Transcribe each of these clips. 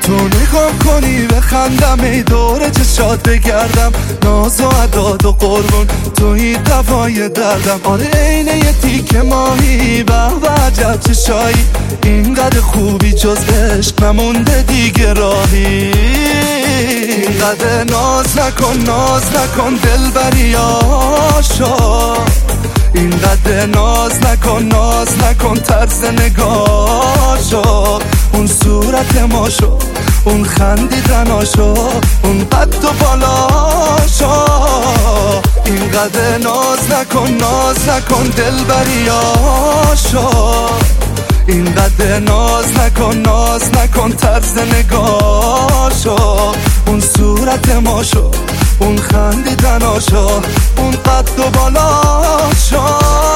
تو نگاه کنی بخندم ای دور چشات بگردم ناز و عداد و قربون توی دوای دردم آره عین یه تیکه ماهی به عجب چشایی اینقدر خوبی جز عشق نمونده دیگه راهی اینقدر ناز نکن دلبری آشا اینقدر ناز نکن طرز نگاشو اون صورت ماشو اون خندیدناشو اون قد و بالاشو اینقدر ناز نکن دلبریاشو اینقدر ناز نکن طرز نگاشو اون صورت ماشو اون خندیدناشو اون قد و بالاشو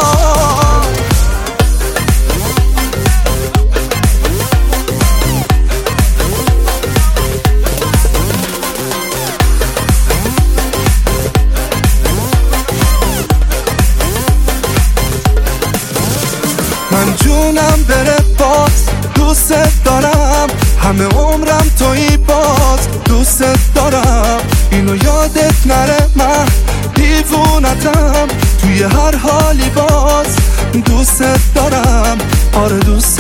من جونم بره باز دوست دارم همه عمرم تویی باز دوست دارم اینو یادت نره من دیوونتم توی هر حالی باز دوست دارم آره دوست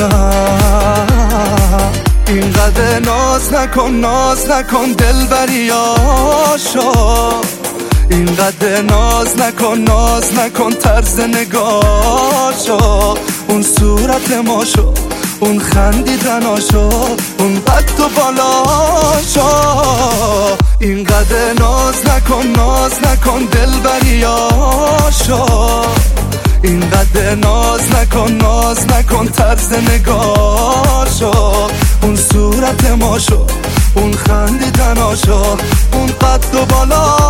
دارم اینقدر ناز نکن دلبریاشو اینقدر ناز نکن طرز نگاشو اون صورت ماشو اون خندیدناشو اون قد و بالاشو اینقدر ناز نکن دلبریاشو اینقدر ناز نکن طرز نگاشو اون صورت ماشو اون خندیدناشو اون قد و بالاشو